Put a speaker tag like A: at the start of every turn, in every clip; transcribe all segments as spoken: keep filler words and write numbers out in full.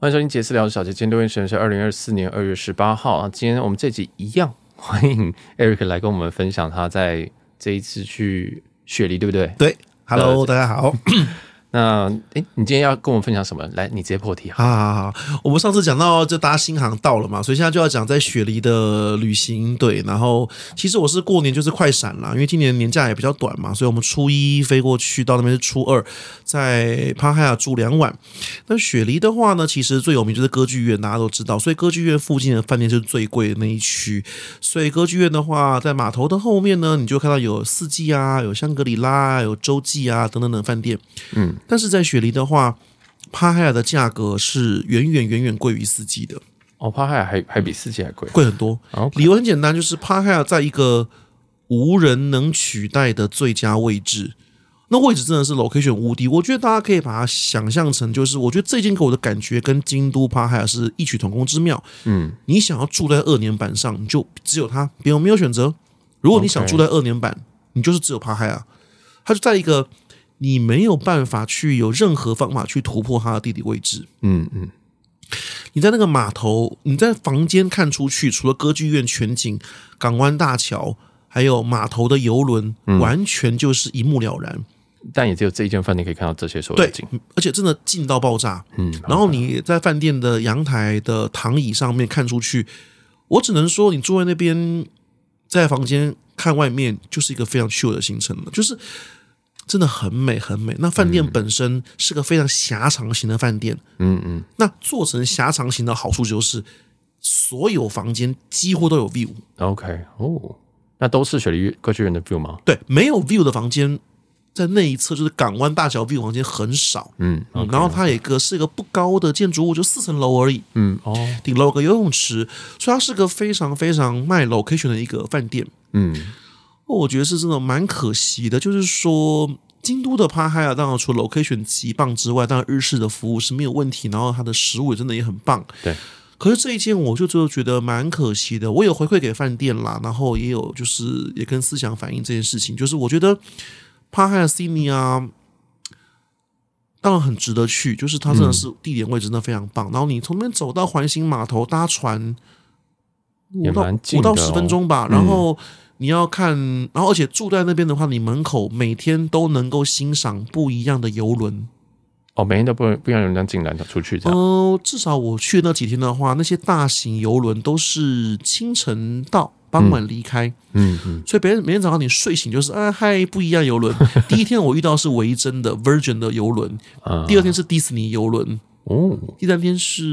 A: 欢迎收听杰斯聊小姐，今天录音时间是二零二四年二月十八号啊。今天我们这集一样欢迎 Eric 来跟我们分享他在这一次去雪梨，对不对？
B: 对 ，Hello， 大家好。
A: 那诶，你今天要跟我们分享什么？来，你直接破题。
B: 好好好，我们上次讲到就搭新航到了嘛，所以现在就要讲在雪梨的旅行。对，然后其实我是过年就是快闪啦，因为今年年假也比较短嘛，所以我们初一飞过去，到那边是初二，在帕海亚住两晚。那雪梨的话呢，其实最有名就是歌剧院，大家都知道，所以歌剧院附近的饭店就是最贵的那一区。所以歌剧院的话，在码头的后面呢，你就看到有四季啊，有香格里拉，有洲际啊等等等饭店。嗯。但是在雪梨的话，帕海亚的价格是远远远远贵于四季的。
A: 哦，帕海亚还还比四季还贵，
B: 贵很多。
A: Okay.
B: 理由很简单，就是帕海亚在一个无人能取代的最佳位置。那位置真的是 location 无敌，我觉得大家可以把它想象成，就是我觉得这间给我的感觉跟京都帕海亚是异曲同工之妙。嗯，你想要住在二年版上，你就只有它，别没有选择。如果你想住在二年版， okay. 你就是只有帕海亚，它就在一个你没有办法去有任何方法去突破它的地理位置。嗯嗯，你在那个码头，你在房间看出去，除了歌剧院全景、港湾大桥，还有码头的邮轮、嗯，完全就是一目了然。
A: 但也只有这一间饭店可以看到这些所有的景，
B: 对，而且真的近到爆炸。嗯，然后你在饭店的阳台的躺椅上面看出去，我只能说，你坐在那边，在房间看外面，就是一个非常 chill 的行程了，就是。真的很美很美。那饭店本身是个非常狭长型的饭店，嗯嗯。那做成狭长型的好处就是，所有房间几乎都有 view。OK，
A: 哦，那都是雪梨歌剧院的 view 吗？
B: 对，没有 view 的房间，在那一侧就是港湾大桥 view 房间很少。嗯， okay, 然后它有一个是一个不高的建筑物，就四层楼而已。嗯，哦，顶楼有个游泳池，所以它是个非常非常卖 location 的一个饭店。嗯。我觉得是真的蛮可惜的，就是说京都的帕海亚当然除了 location 极棒之外，当然日式的服务是没有问题，然后它的食物也真的也很棒。
A: 对，
B: 可是这一间我就就觉得蛮可惜的。我有回馈给饭店啦，然后也有就是也跟思想反映这件事情，就是我觉得帕海亚 Sydney 啊，当然很值得去，就是它真的是地点位置真的非常棒。嗯、然后你从那边走到环形码头搭船，
A: 五到
B: 五到十分钟吧，然后。嗯你要看，然后而且住在那边的话，你门口每天都能够欣赏不一样的邮轮。
A: 哦，每天都不不一样人这样进来出去这样。
B: 哦、呃，至少我去那几天的话，那些大型邮轮都是清晨到，傍晚离开。嗯嗯，所以每天每天早上你睡醒就是啊嗨，不一样邮轮。第一天我遇到是维珍的 Virgin 的邮轮，第二天是迪士尼邮轮。哦，第三天是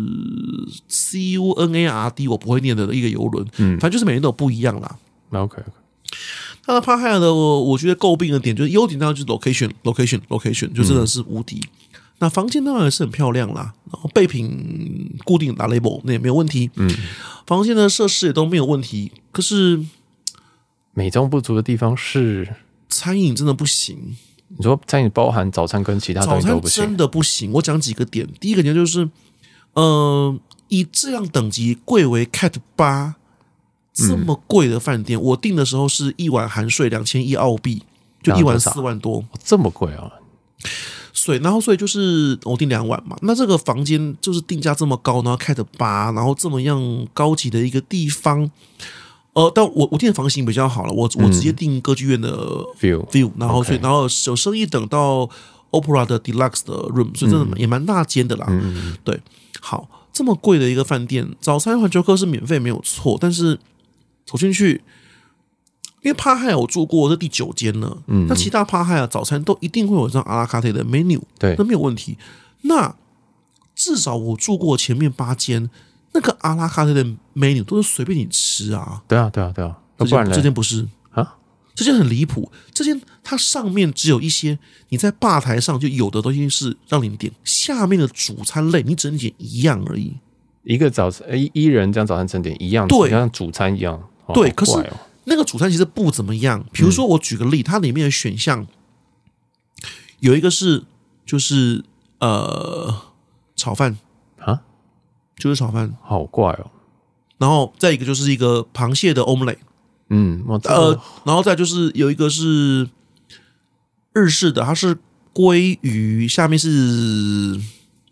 B: C U N A R D， 我不会念的一个邮轮。嗯，反正就是每天都有不一样啦。
A: OK，
B: 那的帕海亚的我，我觉得诟病的点就是优点，当然就是 location location location 就真的是无敌。嗯、那房间当然是很漂亮啦，然后备品固定打 label 那也没有问题。嗯，房间的设施也都没有问题。可是
A: 美中不足的地方是
B: 餐饮真的不行。
A: 你说餐饮包含早餐跟其他东西都不行，
B: 早餐真的不行。我讲几个点，第一个点就是，呃，以这样等级贵为 Cat 八。这么贵的饭店、嗯，我订的时候是一晚含税两千一澳币，就一晚四万多，
A: 这么贵啊！
B: 所以，然后所以就是我订两晚嘛，那这个房间就是定价这么高，然后开的八，然后这么样高级的一个地方，呃，但我我订的房型比较好了，我我直接订歌剧院的 view view， 然后所以、okay. 然后有升一等到 Opera 的 Deluxe 的 room， 所以真的也蛮大间的啦。嗯、对，好，这么贵的一个饭店，早餐环球客是免费没有错，但是。走进去，因为帕海亚我住过，这第九间了。嗯，那其他帕海亚早餐都一定会有这张阿拉卡特的 menu，
A: 对，
B: 那没有问题。那至少我住过前面八间，那个阿拉卡特的 menu 都是随便你吃啊。
A: 对啊，对啊，对啊。
B: 这间这间不是
A: 啊，
B: 这间很离谱。这间它上面只有一些你在吧台上就有的东西是让你点，下面的主餐类你只能点一样而已。
A: 一个早餐一一人这样早餐餐点一样，
B: 对，
A: 像主餐一样。哦、
B: 对，可是那个主餐其实不怎么样。比如说，我举个例，它里面的选项有一个是就是呃炒饭
A: 啊，
B: 就是炒饭，
A: 好怪哦。
B: 然后再一个就是一个螃蟹的 omelette， 嗯，呃，然后再就是有一个是日式的，它是鲑鱼，下面是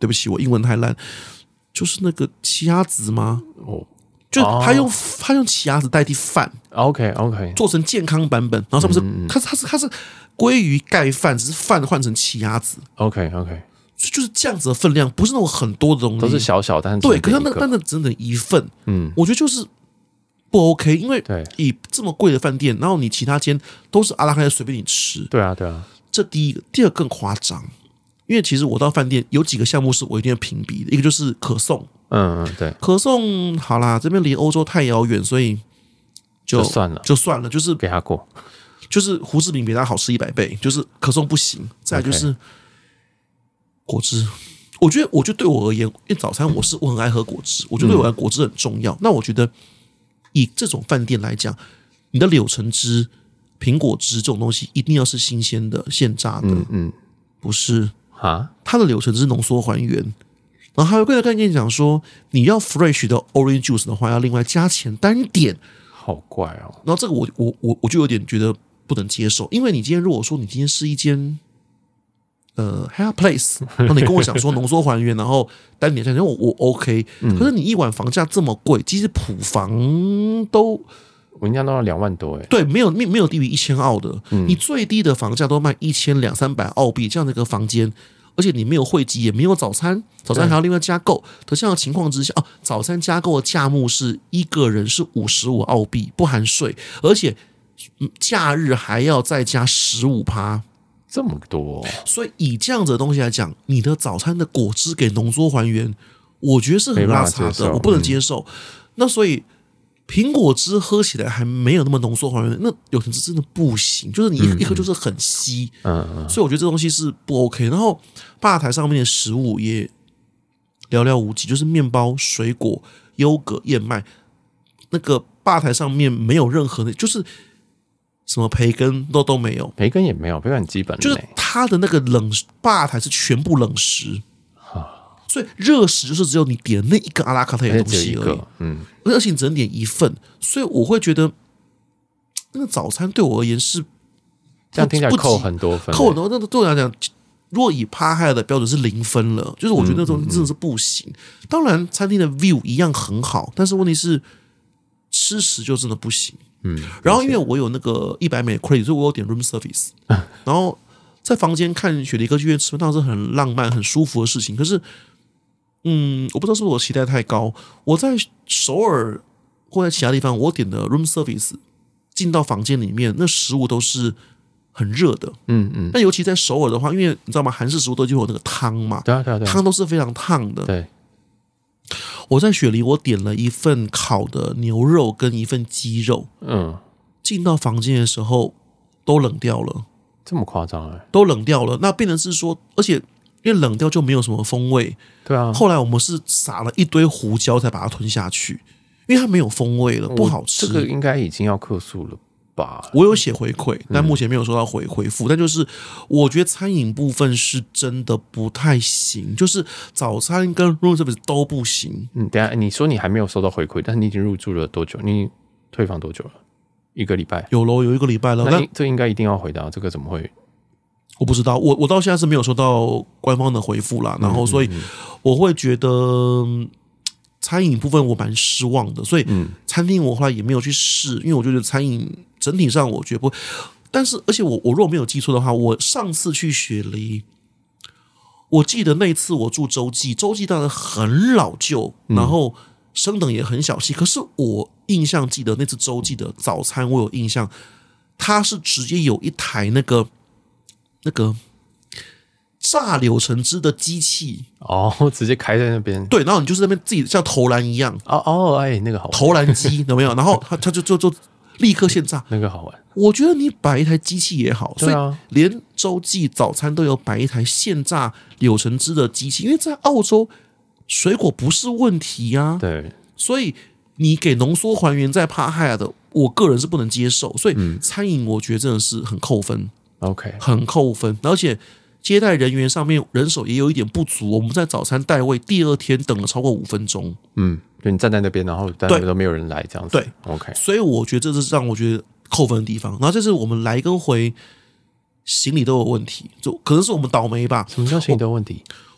B: 对不起，我英文太烂，就是那个奇亚籽吗？
A: 哦，
B: 就是他用、哦、他用奇亚籽代替饭
A: ，OK OK，
B: 做成健康版本，然后上面是、嗯、它它是它是鲑鱼盖饭，只是饭换成奇亚籽
A: ，OK OK，
B: 就是这样子的分量，不是那种很多的东西，
A: 都是小小但是
B: 对，可是那但那整整一份，嗯，我觉得就是不 OK， 因为以这么贵的饭店，然后你其他间都是阿拉卡随便你吃，
A: 对啊对啊，
B: 这第一个，第二更夸张。因为其实我到饭店有几个项目是我一定要评比的，一个就是可颂，
A: 嗯嗯对，
B: 可颂好啦，这边离欧洲太遥远，所以 就,
A: 就算了，
B: 就算了，就是
A: 给他过，
B: 就是胡志明比他好吃一百倍，就是可颂不行。再来就是果汁， okay. 我觉得，我觉得对我而言，因为早餐我是我很爱喝果汁，我觉得对我而言果汁很重要。嗯、那我觉得以这种饭店来讲，你的柳橙汁、苹果汁这种东西一定要是新鲜的、现榨的，嗯嗯，不是。啊，它的柳橙汁浓缩还原，然后还有个概念讲说，你要 fresh 的 orange juice 的话，要另外加钱单点，
A: 好怪哦。
B: 然后这个我我我我就有点觉得不能接受，因为你今天如果说你今天是一间呃 Hyatt Place， 然后你跟我讲说浓缩还原，然后单点价钱，我我 OK，、嗯、可是你一晚房价这么贵，其实普房都。
A: 我印象都要两万多哎，
B: 对，没有没有低于一千澳的、嗯，你最低的房价都卖一千两三百澳币这样的一个房间，而且你没有会籍，也没有早餐，早餐还要另外加购。可这样的情况之下，哦，早餐加购的价目是一个人是五十五澳币，不含税，而且假日还要再加十五趴，
A: 这么多、哦。
B: 所以以这样子的东西来讲，你的早餐的果汁给浓缩还原，我觉得是很拉差的，我不能接受。嗯、那所以。苹果汁喝起来还没有那么浓缩还原，那柳橙汁真的不行，就是你一喝就是很稀，嗯嗯，所以我觉得这东西是不 OK。然后吧台上面的食物也寥寥无几，就是面包、水果、优格、燕麦，那个吧台上面没有任何的，就是什么培根都都没有，
A: 培根也没有，培根很基本的，
B: 就是它的那个冷吧台是全部冷食。所以热食就是只有你点那一个阿拉卡特的东西而已，嗯，而且你只能点一份，所以我会觉得那个早餐对我而言是
A: 这样听起来扣很多分，
B: 扣很多。那对我来讲，如果以帕海的标准是零分了，就是我觉得那种真的是不行。嗯嗯嗯当然，餐厅的 view 一样很好，但是问题是吃食就真的不行。嗯，然后因为我有那个一百美 credit， 所以我有点 room service，、嗯、然后在房间看雪梨歌剧院吃饭，当然是很浪漫、很舒服的事情，可是。嗯，我不知道是不是我期待太高。我在首尔或在其他地方，我点的 room service 进到房间里面，那食物都是很热的。嗯嗯。但尤其在首尔的话，因为你知道吗？韩式食物都就有那个汤嘛，
A: 对啊对啊对啊，
B: 汤都是非常烫的。
A: 对。
B: 我在雪梨，我点了一份烤的牛肉跟一份鸡肉。嗯。进到房间的时候都冷掉了，
A: 这么夸张哎？
B: 都冷掉了。那变成是说，而且因为冷掉就没有什么风味。
A: 对啊，
B: 后来我们是撒了一堆胡椒才把它吞下去，因为它没有风味了，不好吃。
A: 这个应该已经要客诉了吧？
B: 我有写回馈，但目前没有收到回回复。但就是我觉得餐饮部分是真的不太行，就是早餐跟 room service 都不行。
A: 嗯，等一下你说你还没有收到回馈，但是你已经入住了多久？你退房多久了？一个礼拜？
B: 有咯，有一个礼拜了。
A: 那这应该一定要回答，这个怎么会？
B: 我不知道，我我到现在是没有收到官方的回复啦，然后所以我会觉得餐饮部分我蛮失望的，所以餐厅我后来也没有去试，因为我觉得餐饮整体上我觉得不，但是而且我我如果没有记错的话，我上次去雪梨，我记得那一次我住洲际，洲际当然很老旧，然后升等也很小气，可是我印象记得那次洲际的早餐我有印象，它是直接有一台那个。那个榨柳橙汁的机器
A: 哦，直接开在那边。
B: 对，然后你就是那边自己像投篮一样。
A: 哦哦，哎，那个好玩。
B: 投篮机有没有？然后他他就就就立刻现榨，
A: 那个好玩。
B: 我觉得你摆一台机器也好，
A: 对啊，
B: 所以连洲际早餐都有摆一台现榨柳橙汁的机器，因为在澳洲水果不是问题啊。
A: 对，
B: 所以你给浓缩还原在帕海亚的，我个人是不能接受。所以餐饮我觉得真的是很扣分。
A: OK，
B: 很扣分，而且接待人员上面人手也有一点不足。我们在早餐带位第二天等了超过五分钟，
A: 嗯，就你站在那边，然后但那边都没有人来这样子。
B: 对
A: ，OK，
B: 所以我觉得这是让我觉得扣分的地方。然后这是我们来跟回行李都有问题，就可能是我们倒霉吧。
A: 什么叫行李都有问题？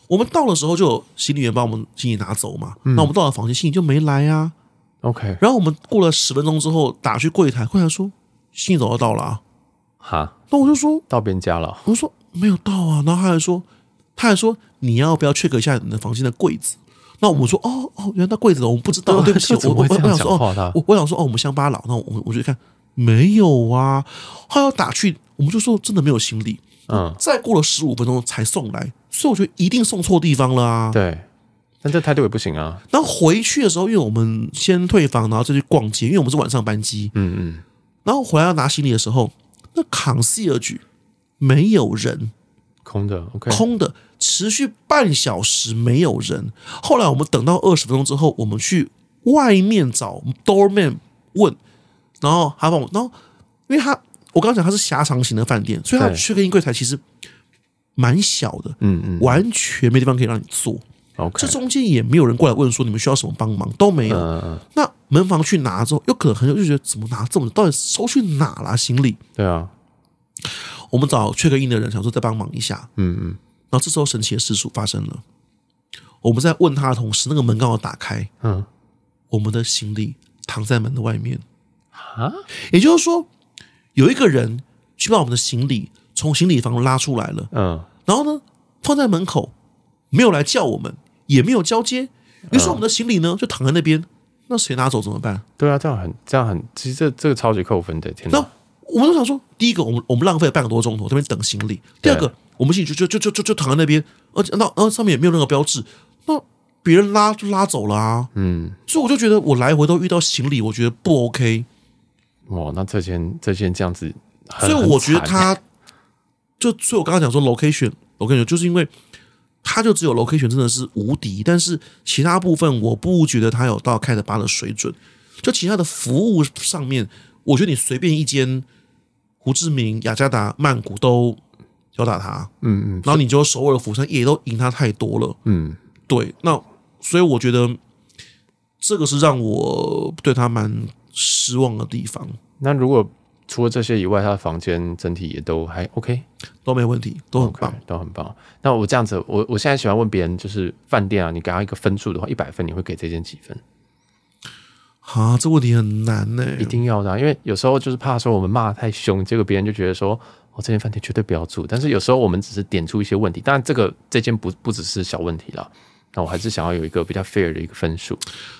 B: 我们到的时候就有行李员把我们行李拿走嘛，嗯、那我们到了房间，行李就没来啊。
A: OK，
B: 然后我们过了十分钟之后打去柜台，柜台说行李早就到了啊。
A: 哈，
B: 那我就说
A: 到别人家了，
B: 我说没有到啊。然后他还说，他还说你要不要 check 一下你的房间的柜子？那我们说哦哦，原来那柜子我们不知道，对不起，我我我想说哦，我我想说哦，我们乡巴佬，那我我就看没有啊，他要打去，我们就说真的没有行李，嗯，再过了十五分钟才送来，所以我觉得一定送错地方了啊。
A: 对，但这态度也不行啊。
B: 然后回去的时候，因为我们先退房，然后再去逛街，因为我们是晚上班机，嗯嗯，然后回来要拿行李的时候，那concierge没有人。
A: 空的 ，OK，
B: 空的，持续半小时没有人。后来我们等到二十分钟之后，我们去外面找 doorman 问，然后他帮我，然后因为他我刚刚讲他是狭长型的饭店，所以他check in柜台其实蛮小的，嗯嗯，完全没地方可以让你坐。
A: OK，
B: 这中间也没有人过来问说你们需要什么帮忙，都没有。嗯、那门房去拿之后，有可能很久就觉得怎么拿这么到底收去哪啦行李？
A: 对啊。
B: 我们找check in的人，想说再帮忙一下，嗯嗯，然后这时候神奇的事情发生了，我们在问他的同时，那个门刚好打开，嗯，我们的行李躺在门的外面，啊，也就是说，有一个人去把我们的行李从行李房拉出来了，嗯，然后呢放在门口，没有来叫我们，也没有交接，于是我们的行李呢就躺在那边，那谁拿走怎么办？
A: 对啊，这样很这样很，其实这这个超级扣分的，天哪！
B: 我们都想说，第一个，我们我们浪费了半个多钟头这边等行李；第二个，我们行李就就就就就就躺在那边，而且那然后上面也没有任何标志，那别人拉就拉走了啊。嗯，所以我就觉得我来回都遇到行李，我觉得不 OK。
A: 哇，那这间这间这样子，
B: 所以我觉得他就所以我刚刚讲说 location location 就是因为他就只有 location 真的是无敌，但是其他部分我不觉得他有到开的八的水准，就其他的服务上面。我觉得你随便一间胡志明、雅加达、曼谷都吊打他，嗯嗯，然后你就首尔、釜山也都赢他太多了，嗯，对，那所以我觉得这个是让我对他蛮失望的地方。
A: 那如果除了这些以外，他的房间整体也都还 OK，
B: 都没问题，都很棒，
A: okay, 都很棒。那我这样子，我我现在喜欢问别人，就是饭店啊，你给他一个分数的话，一百分，你会给这间几分？
B: 啊，这问题很难呢、欸，
A: 一定要的、啊，因为有时候就是怕说我们骂太凶，结果别人就觉得说，哦，这间饭店绝对不要住。但是有时候我们只是点出一些问题，当然这个这间不不只是小问题啦，那我还是想要有一个比较 fair 的一个分数。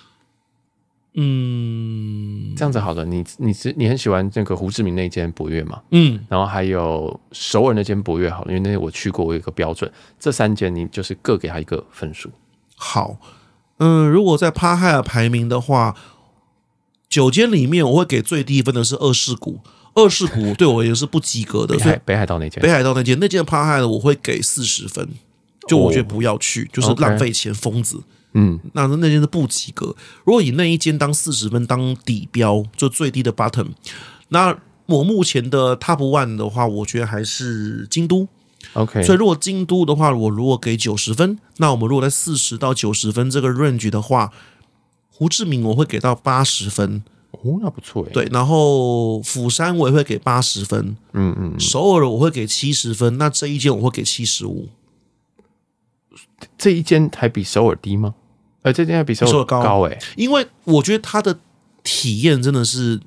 A: 嗯，这样子好了，你你你很喜欢那个胡志明那间博悦嘛？嗯，然后还有首尔那间博悦好了，因为那我去过，我有一个标准，这三间你就是各给他一个分数。
B: 好，嗯，如果在帕海尔排名的话。九间里面，我会给最低分的是二世谷，二世谷对我也是不及格的。
A: 北海北海道那间，
B: 北海道那间，那间帕海的我会给四十分，就我觉得不要去，哦、就是浪费钱，疯子。嗯，那那间是不及格。如果以那一间当四十分当底标，就最低的 bottom， 那我目前的 top one 的话，我觉得还是京都。
A: OK，
B: 所以如果京都的话，我如果给九十分，那我们如果在四十到九十分这个 range 的话。胡志明我会给到八十分，
A: 哦，那不错耶。
B: 对，然后釜山我也会给八十分，嗯嗯，首尔我会给七十分，那这一间我会给七十五。
A: 这一间还比首尔低吗？呃，这间还比首尔高高哎，
B: 因为我觉得它的体验真的是，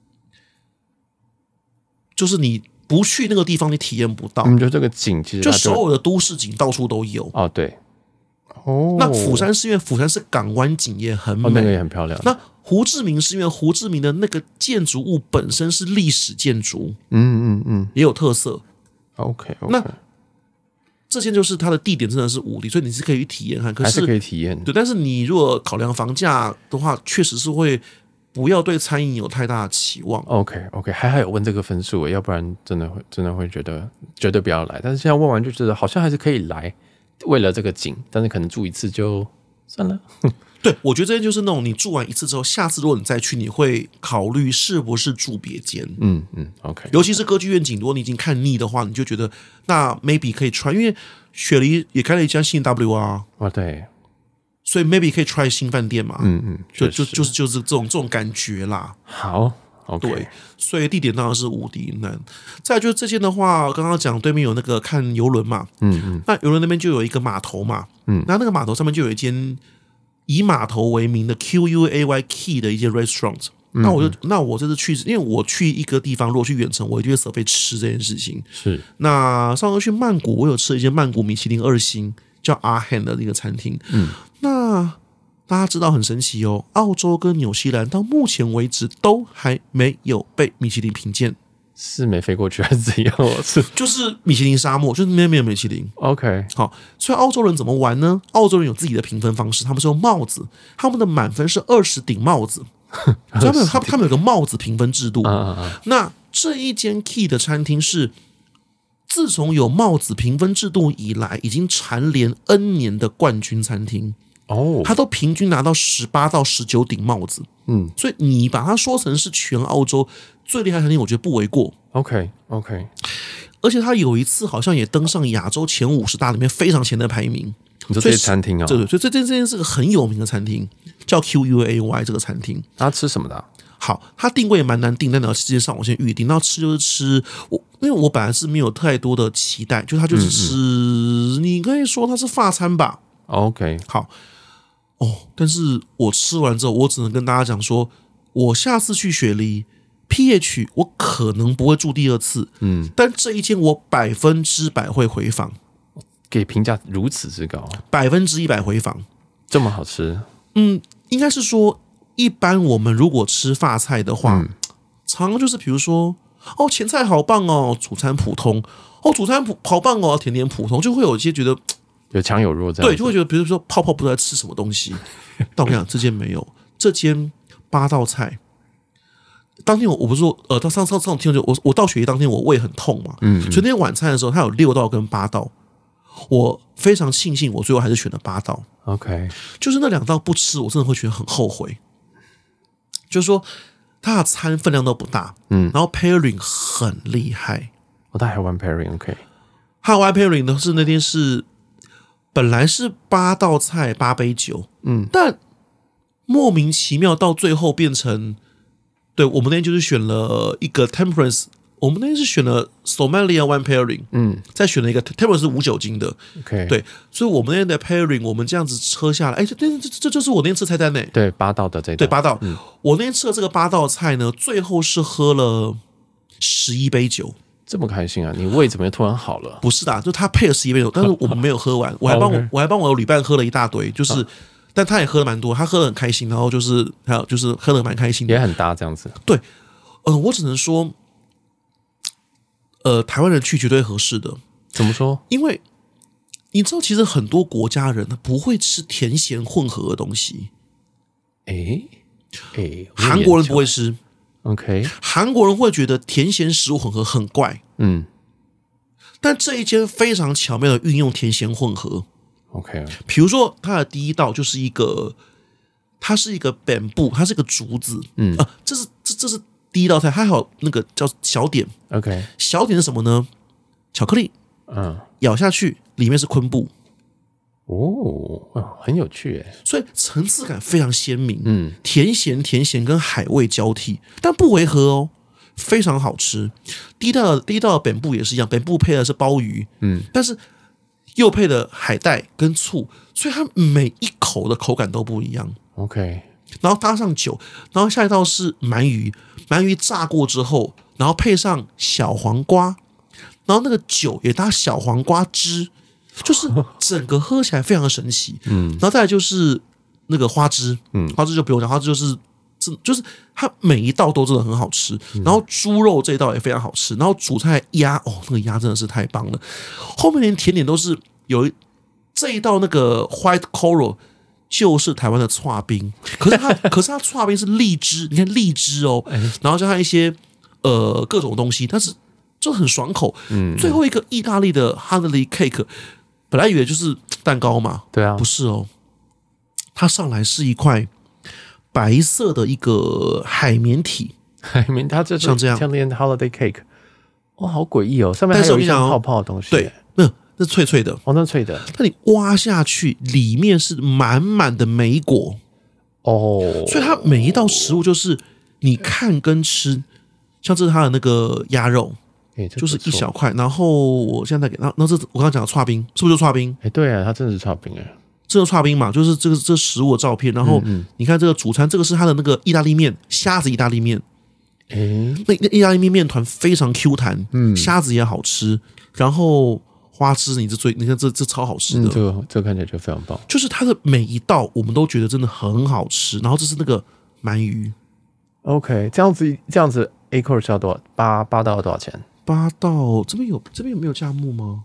B: 就是你不去那个地方你体验不到。
A: 嗯，就这个景其实
B: 就首尔的都市景到处都有
A: 哦，对。哦，
B: 那釜山是因为釜山是港湾景也很美，
A: 哦，那个也很漂亮。
B: 那胡志明是因为胡志明的那个建筑物本身是历史建筑，嗯嗯嗯，也有特色。
A: OK，, okay
B: 那这些就是它的地点真的是无敌，所以你是可以去体验看，可是
A: 还是可以体验。
B: 对，但是你如果考量房价的话，确实是会不要对餐饮有太大的期望。
A: OK OK， 还还有问这个分数，要不然真的会真的会觉得绝对不要来。但是现在问完就觉得好像还是可以来。为了这个景，但是可能住一次就算了。
B: 对，我觉得这些就是那种你住完一次之后，下次如果你再去，你会考虑是不是住别间。
A: 嗯嗯 ，OK。
B: 尤其是歌剧院景，如果你已经看腻的话，你就觉得那 maybe 可以 try， 因为雪梨也开了一家新 W 啊。
A: 哦，对。
B: 所以 maybe 可以 try 新饭店嘛。
A: 嗯嗯，
B: 就就就是就是这种这种感觉啦。
A: 好 OK，
B: 对，所以地点当然是无敌难。再来就是这间的话，刚刚讲对面有那个看游轮嘛，
A: 嗯嗯，
B: 那游轮那边就有一个码头嘛，
A: 嗯，
B: 那那个码头上面就有一间以码头为名的 Q U A Y Key 的一间 restaurant。那我就那我这次去，因为我去一个地方，如果去远程，我一定会舍费吃这件事情。
A: 是，
B: 那上次去曼谷，我有吃了一间曼谷米其林二星叫阿 Han 的那个餐厅。
A: 嗯，
B: 那大家知道很神奇哦，澳洲跟纽西兰到目前为止都还没有被米其林评鉴，
A: 是没飞过去还是怎样？我是
B: 就是米其林沙漠，就是那边没有米其林。
A: OK，
B: 好，所以澳洲人怎么玩呢？澳洲人有自己的评分方式，他们是用帽子，他们的满分是二十顶帽子。他们有他他们有个帽子评分制度。
A: 啊啊啊
B: 那这一间 Key 的餐厅是自从有帽子评分制度以来，已经蝉联 N 年的冠军餐厅。
A: 哦，
B: 他都平均拿到十八到十九顶帽子。
A: 嗯，
B: 所以你把它说成是全澳洲最厉害的餐厅，我觉得不为过。
A: OK OK，
B: 而且他有一次好像也登上亚洲前五十大里面非常前的排名。
A: 你说这些餐厅啊？
B: 对对，所以这这这是个很有名的餐厅，叫 Q U A Y 这个餐厅。
A: 他吃什么的、啊？
B: 好，它定位也蛮难定，但你要直接上网先预定。那吃就是吃，我因为我本来是没有太多的期待，就它就是吃，嗯嗯你可以说它是法餐吧。
A: OK，
B: 好哦，但是我吃完之后，我只能跟大家讲说，我下次去雪梨 P H， 我可能不会住第二次，
A: 嗯，
B: 但这一间我百分之百会回访，
A: 给评价如此之高，
B: 百分之一百回访，
A: 这么好吃，
B: 嗯，应该是说，一般我们如果吃法菜的话，嗯、常常就是比如说，哦，前菜好棒哦，主餐普通，哦，主餐普好棒哦，甜点普通，就会有一些觉得。
A: 有强有弱这样，
B: 对，就会觉得，比如说泡泡不知道在吃什么东西。但我跟你讲，这间没有，这间八道菜。当天我我不是说，呃，到上上上天就我我到雪梨当天我胃很痛嘛，嗯，所以那天晚餐的时候，它有六道跟八道，我非常庆幸，我最后还是选了八道。
A: OK，
B: 就是那两道不吃，我真的会觉得很后悔。就是说，它的餐分量都不大，嗯，然后 pairing 很厉害。
A: 哦，它还玩 pairing，OK，
B: 它玩 pairing 的是那天是。本来是八道菜八杯酒，嗯，但莫名其妙到最后变成，对我们那天就是选了一个 temperance， 我们那天是选了 Somalia wine pairing， 嗯，再选了一个 temperance 是无酒精的
A: ，OK，
B: 对，所以我们那天的 pairing 我们这样子喝下来，哎，这这这就是我那天吃菜单呢，
A: 对，八道的这道，
B: 对八道，嗯，我那天吃的这个八道菜呢，最后是喝了十一杯酒。
A: 这么开心啊！你胃怎么突然好了？
B: 不是的，就他配了十一杯酒，但是我们没有喝完，我还帮我，
A: okay.
B: 我还帮我旅伴喝了一大堆，就是，但他也喝了蛮多，他喝得很开心，然后就是还有就是喝得蛮开心的，
A: 也很搭这样子。
B: 对，呃，我只能说，呃，台湾人去绝对合适的。
A: 怎么说？
B: 因为你知道，其实很多国家人不会吃甜咸混合的东西。
A: 诶诶，
B: 韩国人不会吃。
A: OK，
B: 韩国人会觉得甜咸食物混合很怪，嗯，但这一间非常巧妙的运用甜咸混合。
A: OK，
B: 比如说它的第一道就是一个，它是一个 bamboo， 它是一个竹子，嗯啊，这是这这是第一道菜，它还有那个叫小点
A: ，OK，
B: 小点是什么呢？巧克力，嗯，咬下去里面是昆布。
A: 哦，很有趣诶，
B: 所以层次感非常鲜明，嗯，甜咸甜咸跟海味交替，但不违和哦，非常好吃。第一道第一道的本部也是一样，本部配的是鲍鱼，嗯，但是又配了海带跟醋，所以它每一口的口感都不一样。
A: OK，
B: 然后搭上酒，然后下一道是鳗鱼，鳗鱼炸过之后，然后配上小黄瓜，然后那个酒也搭小黄瓜汁。就是整个喝起来非常的神奇，嗯，然后再来就是那个花枝，嗯，花枝就不用讲，花枝就是就是它每一道都真的很好吃，然后猪肉这一道也非常好吃，然后主菜鸭，哦，那个鸭真的是太棒了，后面连甜点都是有这一道那个 white coral 就是台湾的剉冰，可是它可是它剉冰是荔枝，你看荔枝哦，然后加上一些呃各种东西，但是就很爽口，嗯，最后一个意大利的 honey cake。本来以为就是蛋糕嘛，
A: 对啊，
B: 不是哦，它上来是一块白色的一个海绵体，
A: 海绵，它这
B: 像这样，
A: 像那 holiday cake， 哇，好诡异哦，上面还有一层泡泡的东西，
B: 对，没有，那脆脆的，
A: 哦，那脆的，
B: 但你挖下去，里面是满满的莓果，哦，所以它每一道食物就是你看跟吃，像这是它的那个鸭肉，
A: 欸、
B: 就是一小块。然后我现在给，然后那这我刚刚讲的剉冰，是不是就剉冰？
A: 哎、欸，对啊，它真的是剉冰哎，
B: 这个剉冰嘛，就是这个这食物的照片。然后你看这个主餐，这个是它的那个意大利面，虾子意大利面。
A: 哎、欸，
B: 那那意大利面面团非常 Q 弹，嗯，虾子也好吃，然后花枝你这最，你看这这超好吃的，
A: 嗯、这个这个看起来就非常棒。
B: 就是它的每一道我们都觉得真的很好吃。然后这是那个鳗鱼
A: ，OK， 这样子这样子 A course 要多少？八八道要多少钱？
B: 八道这边有这边有没有价目吗？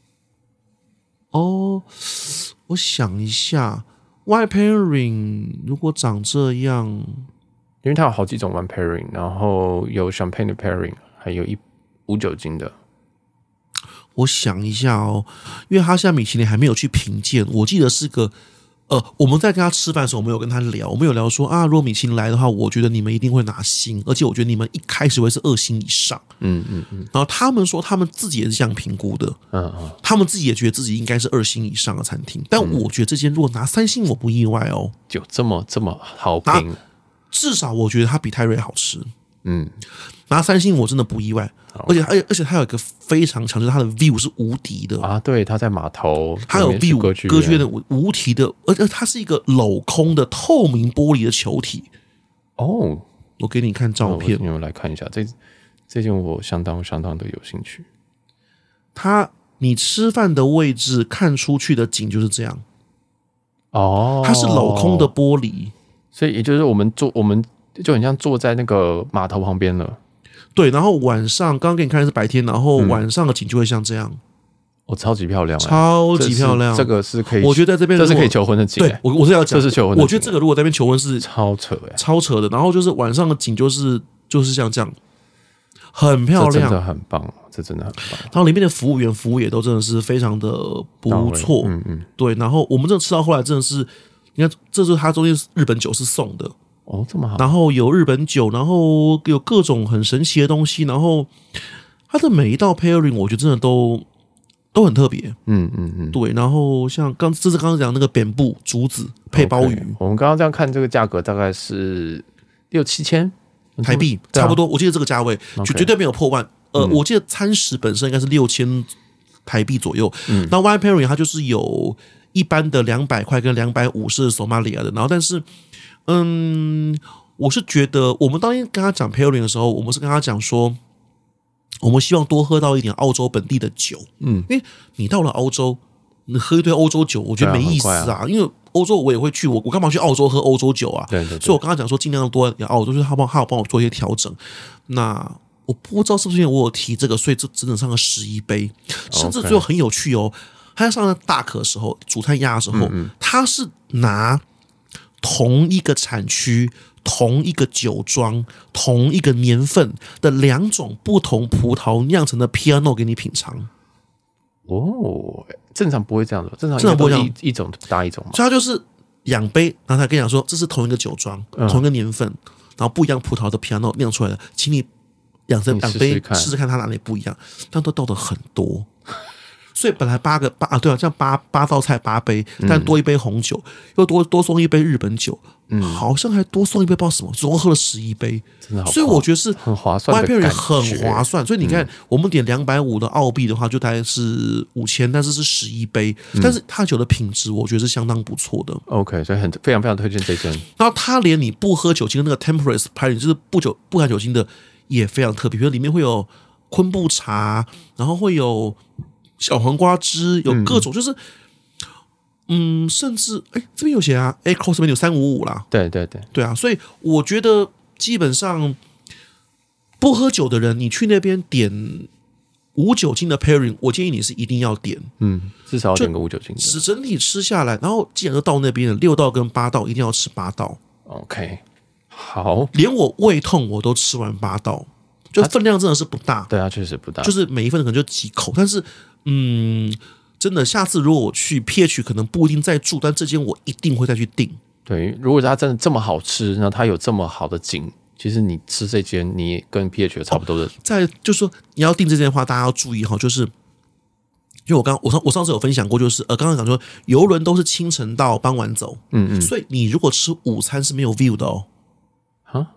B: 哦，我想一下 ，White pairing 如果长这样，
A: 因为它有好几种 Wine pairing， 然后有 Champagne pairing， 还有一无酒精的。
B: 我想一下哦，因为他现在米其林还没有去评鉴，我记得是个呃，我们在跟他吃饭的时候，我们有跟他聊，我们有聊说啊，如果米其林来的话，我觉得你们一定会拿星，而且我觉得你们一开始会是二星以上。
A: 嗯嗯嗯。
B: 然后他们说他们自己也是这样评估的，
A: 嗯嗯，
B: 他们自己也觉得自己应该是二星以上的餐厅，但我觉得这间如果拿三星，我不意外哦。
A: 就这么这么好评，
B: 至少我觉得它比泰瑞好吃。
A: 嗯。
B: 拿三星我真的不意外，而且而且而且它有一个非常强，就是它的 view 是无敌的
A: 啊！对，它在码头，
B: 它有 view 歌剧院的无敌的，而且它是一个镂空的透明玻璃的球体。
A: 哦，
B: 我给你看照片，
A: 你们来看一下这这件，我相当相当的有兴趣。
B: 它你吃饭的位置看出去的景就是这样。
A: 哦，
B: 它是镂空的玻璃，
A: 所以也就是我们坐我们就很像坐在那个码头旁边了。
B: 对，然后晚上刚刚给你看的是白天，然后晚上的景就会像这样，
A: 哦，超级漂亮、欸，
B: 超级漂亮，
A: 这个是可以，
B: 我觉得在这边
A: 这是可以求婚的景、欸，
B: 对，我我是要讲，
A: 这是求婚的景，
B: 我觉得这个如果在这边求婚是
A: 超扯哎、欸，
B: 超扯的。然后就是晚上的景就是就是像这样，很漂亮，
A: 真的很棒，这真的很棒。
B: 然后里面的服务员服务也都真的是非常的不错，
A: 嗯嗯，
B: 对。然后我们这吃到后来真的是，你看，这是它中间日本酒是送的。
A: 哦，这么好。
B: 然后有日本酒，然后有各种很神奇的东西，然后它的每一道 pairing 我觉得真的都都很特别。嗯嗯嗯，对。然后像刚这是刚刚讲那个扁布竹子配鲍鱼，
A: okay, 我们刚刚这样看这个价格大概是六七千
B: 台币，差不多。我记得这个价位就绝对没有破万。呃，嗯、我记得餐食本身应该是六千台币左右。嗯，那 wine pairing 它就是有一般的两百块跟两百五是索马里亚的，然后但是。嗯，我是觉得我们当天跟他讲 pairing 的时候，我们是跟他讲说，我们希望多喝到一点澳洲本地的酒。嗯，因为你到了欧洲，你喝一堆欧洲酒，我觉得没意思啊。啊因为欧洲我也会去，我我干嘛去澳洲喝欧洲酒啊？对 对, 对。所以我跟他讲说，尽量多点澳洲，就是他帮他有帮我做一些调整。那我不知道是不是因为我有提这个，所以这整整上了十一杯，甚至最后很有趣哦。他在上了大可的时候，主餐压的时候，嗯嗯他是拿。同一个产区、同一个酒庄、同一个年份的两种不同葡萄酿成的 Piano 给你品尝。
A: 哦，正常不会这样的，正常
B: 正常不会这样，
A: 一种搭一种嘛。
B: 所以它就是两杯，然后他跟你讲说，这是同一个酒庄、嗯、同一个年份，然后不一样葡萄的 Piano 酿出来的，请你两杯两杯试试看它哪里不一样，但都倒的很多。所以本来八个八啊，对啊，这样八八道菜八杯，但多一杯红酒，嗯、又多多送一杯日本酒，嗯，好像还多送一杯不知道什么，总共喝了十一杯，真的好。所以我觉得是
A: 很划算的感觉，
B: 很划算。所以你看，嗯、我们点两百五的澳币的话，就大概是五千，但是是十一杯，嗯、但是它酒的品质，我觉得是相当不错的。
A: OK， 所以很非常非常推荐这间。
B: 然后它连你不喝酒精的那个 Temperance Pairing， 就是不酒不含酒精的，也非常特别，比如里面会有昆布茶，然后会有。小黄瓜汁有各种，嗯、就是，嗯，甚至哎，这边有写啊 ，A course 这边有三五五啦，
A: 对对对，
B: 对啊，所以我觉得基本上不喝酒的人，你去那边点无酒精的 pairing， 我建议你是一定要点，
A: 嗯，至少要点个无酒精的。
B: 是整体吃下来，然后既然都到那边了，六道跟八道一定要吃八道
A: ，OK， 好，
B: 连我胃痛我都吃完八道，就分量真的是不大，
A: 对啊，确实不大，
B: 就是每一份可能就几口，但是。嗯，真的，下次如果我去 P H 可能不一定再住，但这间我一定会再去订。
A: 对，如果它真的这么好吃，然后它有这么好的景，其实你吃这间，你跟 P H 有差不多的。哦、
B: 再就是说，你要订这间的话，大家要注意哈，就是因为我刚我上我上次有分享过，就是呃，刚刚讲说邮轮都是清晨到傍晚走，嗯嗯，所以你如果吃午餐是没有 view 的哦，
A: 啊，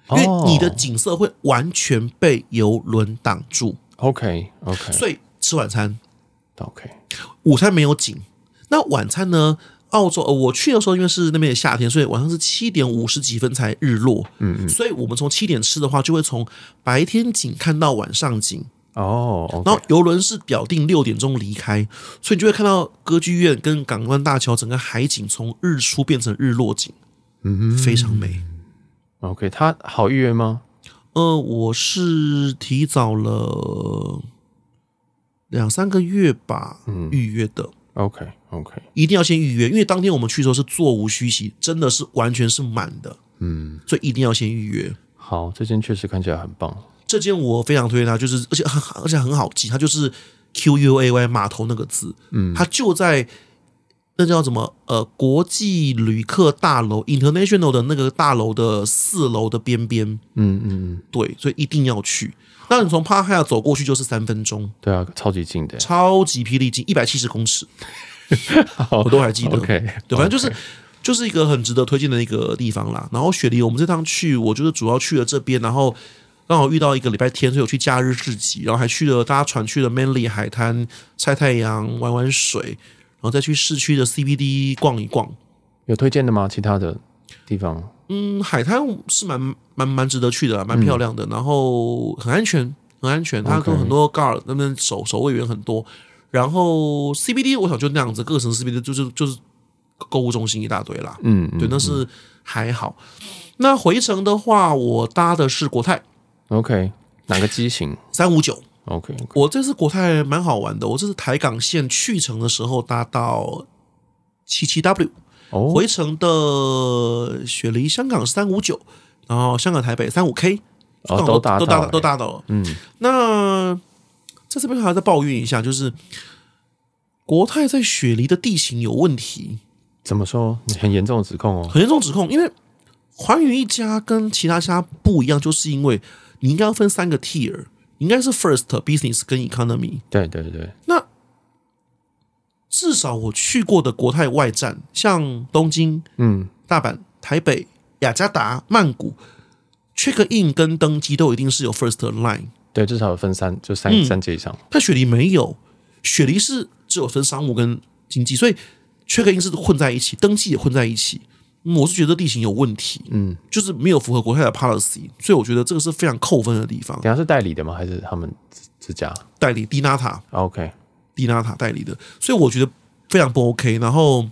B: 因为你的景色会完全被游轮挡住。
A: OK OK，
B: 所以吃晚餐
A: OK，
B: 午餐没有景。那晚餐呢？澳洲、呃、我去的时候，因为是那边的夏天，所以晚上是七点五十几分才日落。嗯嗯，所以我们从七点吃的话，就会从白天景看到晚上景。
A: 哦、oh, okay ，
B: 然后游轮是表定六点钟离开，所以你就会看到歌剧院跟港湾大桥整个海景从日出变成日落景，嗯，非常美。
A: OK， 它好预约吗？
B: 呃，我是提早了两三个月吧，嗯，预约的。
A: OK OK，
B: 一定要先预约，因为当天我们去的时候是座无虚席，真的是完全是满的，嗯，所以一定要先预约。
A: 好，这间确实看起来很棒。
B: 这间我非常推荐它，就是而且而且很好记，它就是 Q U A Y 码头那个字，嗯，它就在那叫什么呃国际旅客大楼 International 的那个大楼的四楼的边边，嗯嗯嗯，对，所以一定要去。那你从帕海亚走过去就是三分钟，
A: 对啊，超级近的，
B: 超级霹雳近，一百七十公尺，我都还记得。
A: OK，
B: 对，反正就是。Okay.就是一个很值得推荐的一个地方啦。然后雪梨，我们这趟去，我就是主要去了这边，然后刚好遇到一个礼拜天，所以有去假日市集，然后还去了搭船去了 Manly 海滩晒太阳、玩玩水，然后再去市区的 C B D 逛一逛。
A: 有推荐的吗？其他的地方？
B: 嗯，海滩是蛮蛮蛮值得去的，蛮漂亮的，嗯、然后很安全，很安全。它有很多 guard 那边守守卫员很多。然后 C B D 我想就那样子，各个城市 C B D 就是就是。购物中心一大堆啦，嗯，对，那是还好。那回程的话，我搭的是国泰
A: ，OK， 哪个机型？
B: 三五九
A: ，OK，
B: 我这次国泰蛮好玩的，我这次台港线去程的时候搭到七七 W，哦，回程的雪梨香港是三五九，然后香港台北三五 K，
A: 哦，都搭
B: 都搭都搭到了，嗯，那在这边还要再抱怨一下，就是国泰在雪梨的地形有问题。
A: 怎么说？很严重的指控哦，
B: 很严重指控。因为寰宇一家跟其他家不一样，就是因为你应该要分三个 tier， 应该是 first、business 跟 economy。
A: 对对对。
B: 那至少我去过的国泰外站，像东京、嗯、大阪、台北、雅加达、曼谷 ，check in 跟登机都一定是有 first line。
A: 对，至少有分三，就三、嗯、三阶以上。
B: 但雪梨没有，雪梨是只有分商务跟经济，所以。check in 是混在一起，登记也混在一起，嗯、我是觉得地形有问题，嗯，就是没有符合国泰的 policy， 所以我觉得这个是非常扣分的地方。
A: 等下是代理的吗？还是他们自家
B: 代理？迪纳塔
A: ，OK，
B: 迪纳塔代理的，所以我觉得非常不 OK。然后，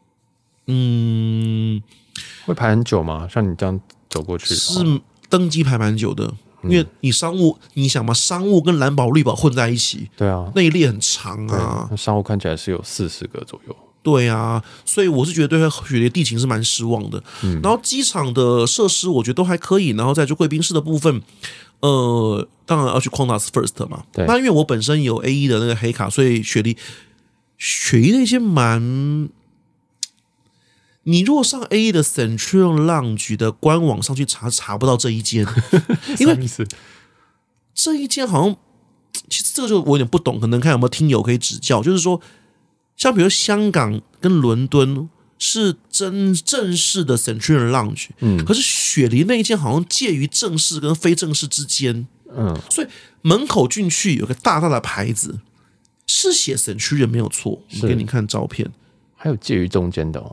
B: 嗯，
A: 会排很久吗？像你这样走过去，
B: 是登机排蛮久的。因为你商务，你想嘛，商务跟蓝宝、绿宝混在一起，
A: 对啊，
B: 那一列很长啊。
A: 商务看起来是有四十个左右。
B: 对啊，所以我是觉得对雪梨地形是蛮失望的。嗯、然后机场的设施我觉得都还可以，然后再就贵宾室的部分，呃，当然要去 Qantas First 嘛。
A: 对，
B: 那因为我本身有 A 一 的那个黑卡，所以雪梨雪梨那些蛮。你如果上 A 一 的 Centurion Lounge 的官网上去查，查不到这一间，因为这一间好像，其实这个就我有点不懂，可能看有没有听友可以指教。就是说，像比如香港跟伦敦是真正式的 Centurion Lounge，嗯，可是雪梨那一间好像介于正式跟非正式之间，嗯，所以门口进去有个大大的牌子，是写 Centurion 没有错，我给你看照片，
A: 还有介于中间的哦。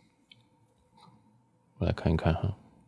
A: 我来看一看哈，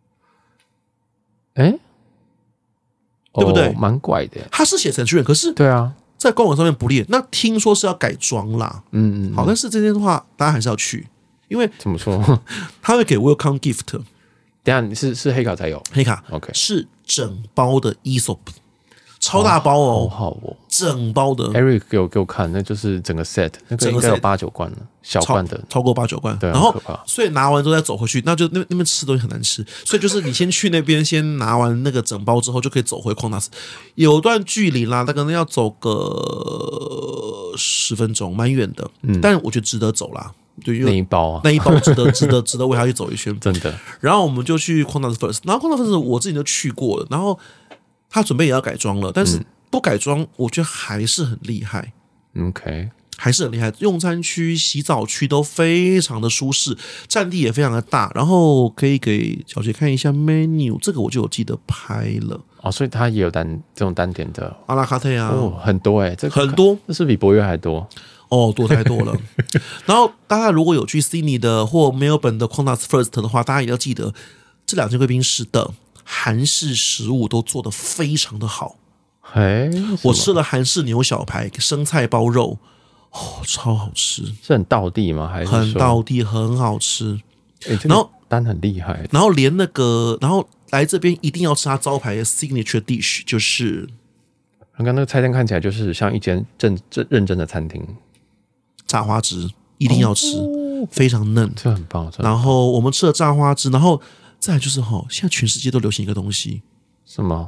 A: 哎、欸，
B: 对不对？
A: 蛮、哦、怪的，
B: 他是写程序员，可是
A: 对啊，
B: 在官网上面不列。那听说是要改装啦，嗯嗯，好，但是这件的话，大家还是要去，因为
A: 怎么说？
B: 他会给 welcome gift。等
A: 一下你是是黑卡才有，
B: 黑卡
A: OK
B: 是整包的 E S O P。超大包哦，
A: 好好哦，
B: 整包的。
A: Eric 给我给我看，那就是整个 set， 那个应该有八九罐了，小罐的，
B: 超过八九罐。
A: 对，
B: 然后
A: 可怕。
B: 所以拿完之后再走回去，那就那那边吃东西很难吃，所以就是你先去那边先拿完那个整包之后，就可以走回Qantas，有段距离啦，大概要走个十分钟，蛮远的，嗯，但我觉得值得走啦。对，
A: 那一包啊，
B: 那一包值得值得值得为他去走一圈，
A: 真的。
B: 然后我们就去 Qantas First， 然后 Qantas First 我自己都去过了，然后他准备也要改装了，但是。不改装，我觉得还是很厉害。
A: OK，
B: 还是很厉害，用餐区、洗澡区都非常的舒适，占地也非常的大，然后可以给小姐看一下 menu， 这个我就有记得拍了
A: 哦，所以它也有单这种单点的
B: 阿拉卡特啊，
A: 哦，很多哎、欸，这
B: 很多，
A: 这是比博越还多
B: 哦，多太多了。然后大家如果有去 Sydney 的或 Melbourne 的 Qantas First 的话，大家也要记得这两间贵宾室的韩式食物都做得非常的好。
A: 哎，
B: 我吃了韩式牛小排、生菜包肉。哦，超好吃，
A: 是很道地吗？还是
B: 很道地，很好吃。
A: 欸、然后单很厉害，
B: 然后连那个，然后来这边一定要吃它招牌的 signature dish， 就是
A: 刚刚那个菜单看起来就是像一间正正认真的餐厅，
B: 炸花枝一定要吃，哦、非常嫩，
A: 这很棒。
B: 然后我们吃了炸花枝，然后再来就是哈、哦，现在全世界都流行一个东西，
A: 什么？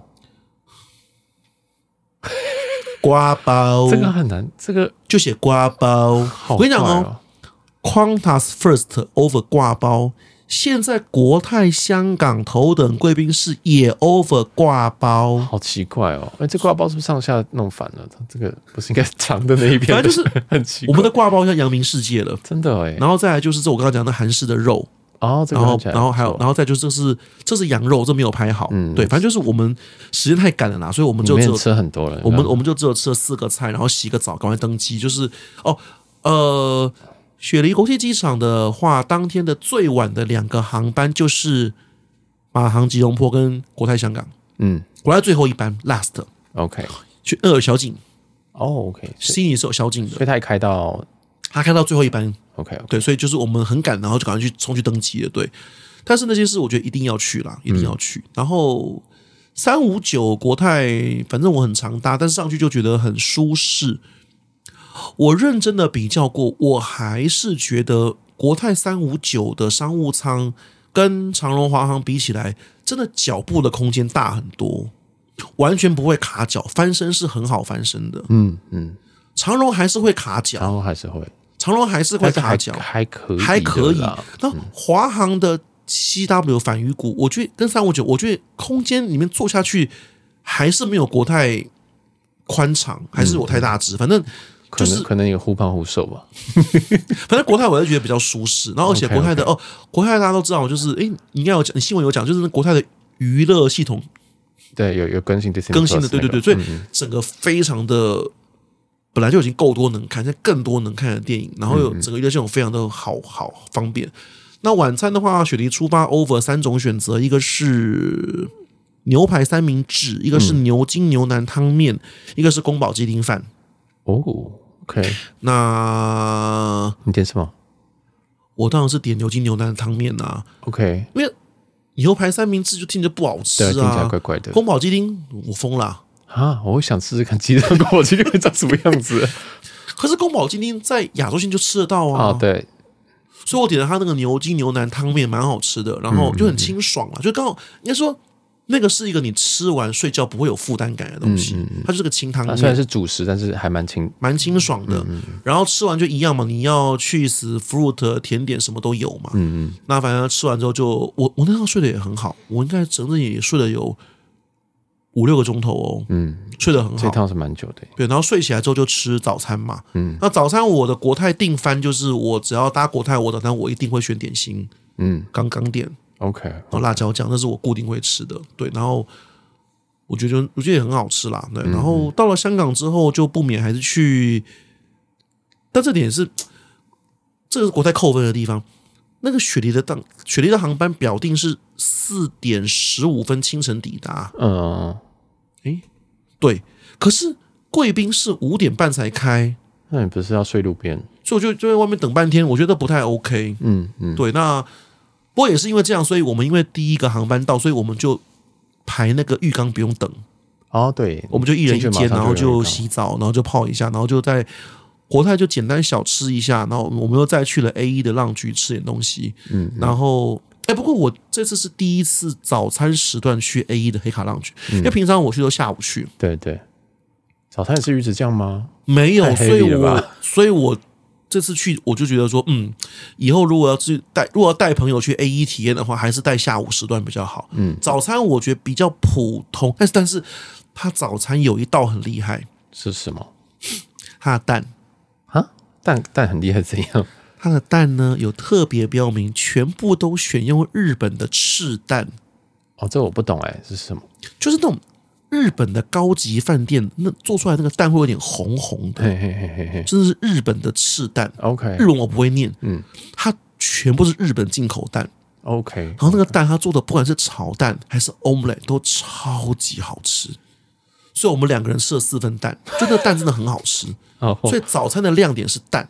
B: 瓜包，
A: 这个很难，这个
B: 就写瓜包。
A: 好、
B: 我跟你讲哦 ，Qantas First over 挂包，现在国泰香港头等贵宾室也 over 挂包，
A: 好奇怪哦！哎，这挂包是不是上下弄反了？这个不是应该长的那一边？
B: 反正就是
A: 很奇怪。
B: 我们的挂包像扬名世界了，
A: 真的哎。
B: 然后再来就是这我刚刚讲的韩式的肉。
A: 哦，这个
B: 然后，然后还有，然后再就是这是这是羊肉，这没有拍好，嗯，对，反正就是我们时间太赶了啦，所以我们就只有
A: 吃很多了，
B: 我们我们就只有吃了四个菜，然后洗个澡，赶快登机。就是哦，呃，雪梨国际机场的话，当天的最晚的两个航班就是马航吉隆坡跟国泰香港，嗯，国泰最后一班 last，OK， 去厄尔小景，
A: 哦 ，OK，
B: 悉尼是有小景的，
A: 所以他也开到。
B: 他开到最后一班
A: ，OK，, okay.
B: 对，所以就是我们很赶，然后就赶快去冲去登机了，对。但是那件事我觉得一定要去啦，一定要去。嗯、然后三五九国泰，反正我很常搭，但是上去就觉得很舒适。我认真的比较过，我还是觉得国泰三五九的商务舱跟长荣华航比起来，真的脚步的空间大很多，完全不会卡脚，翻身是很好翻身的。嗯嗯。长荣还是会卡脚，
A: 长荣还是会，
B: 长荣还是会卡脚，
A: 还可以，
B: 还可以。那华航的 C W 反鱼骨，我觉得跟三五九，我觉得空间里面坐下去还是没有国泰宽敞，还是我太大只，反正就是
A: 可能可能有忽胖忽瘦吧。
B: 反正国泰我是觉得比较舒适，然后而且国泰的 okay, okay. 哦，国泰大家都知道，就是哎，你应该有讲，你新闻有讲，就是国泰的娱乐系统，
A: 对，有有更新 Disney
B: 更新的，对对对，所以
A: 嗯
B: 整个非常的。本来就已经够多能看，现在更多能看的电影，然后有整个娱乐系统非常的好好方便。那晚餐的话，雪梨出发 over 三种选择，一个是牛排三明治，一个是牛筋牛腩汤面，一个是宫保鸡丁饭。
A: 哦 ，OK，
B: 那
A: 你点什么？
B: 我当然是点牛筋牛腩汤面啊。
A: OK，
B: 因为牛排三明治就听着不好吃啊，
A: 对，听起来怪怪的。
B: 宫保鸡丁我疯了。
A: 啊！我会想试试看鸡蛋宫保鸡丁长什么样子。
B: 可是宫保鸡丁在亚洲线就吃得到啊。
A: 哦，对，
B: 所以我点了他那个牛筋牛腩汤面，蛮好吃的，然后就很清爽了。嗯嗯嗯就刚好应该说，那个是一个你吃完睡觉不会有负担感的东西。嗯嗯嗯它就是个清汤面，
A: 虽然是主食，但是还蛮清
B: 蛮清爽的。嗯嗯然后吃完就一样嘛，你要cheese、fruit、甜点什么都有嘛。嗯嗯那反正吃完之后就我我那时候睡得也很好，我应该整整也睡了有。五六个钟头哦，嗯，睡得很好，
A: 这趟是蛮久的。
B: 对，然后睡起来之后就吃早餐嘛，嗯，那早餐我的国泰订番就是我只要搭国泰，我早餐我一定会选点心，嗯，刚刚点
A: ，OK，
B: 然后辣椒酱那是我固定会吃的，对，然后我觉得我觉得也很好吃啦，对，然后到了香港之后就不免还是去，但这点是这个是国泰扣分的地方。那个雪梨的当雪梨的航班表定是四点十五分清晨抵达，嗯，哎，对，可是贵宾是五点半才开，
A: 那你不是要睡路边？
B: 所以我就就在外面等半天，我觉得不太 OK。嗯嗯，对，那不过也是因为这样，所以我们因为第一个航班到，所以我们就排那个浴缸不用等。
A: 哦，对，
B: 我们就一人一间，然后就洗澡，然后就泡一下，然后就在。国泰就简单小吃一下，然后我们又再去了 A 一 的浪局吃点东西，嗯，然后哎、欸，不过我这次是第一次早餐时段去 A 一 的黑卡浪局，嗯、因为平常我去都下午去。
A: 对对，早餐也是鱼子酱吗？
B: 没有，所以我所以我这次去我就觉得说，嗯，以后如果要去带如果要带朋友去 A 一 体验的话，还是带下午时段比较好。嗯，早餐我觉得比较普通，但是但是它早餐有一道很厉害，
A: 是什么？
B: 它的蛋。
A: 蛋蛋很厉害怎样？
B: 它的蛋呢有特别标明，全部都选用日本的赤蛋。
A: 哦，这我不懂哎，是什么？
B: 就是那种日本的高级饭店那做出来那个蛋会有点红红的，
A: 嘿嘿嘿嘿嘿，
B: 真的是日本的赤蛋。
A: OK，
B: 日文我不会念，
A: 嗯，
B: 它全部是日本进口蛋。
A: OK，
B: 然后那个蛋它做的不管是炒蛋还是 omelette 都超级好吃，所以我们两个人吃了四份蛋，就那个蛋真的很好吃。
A: 哦，
B: 所以早餐的亮点是蛋。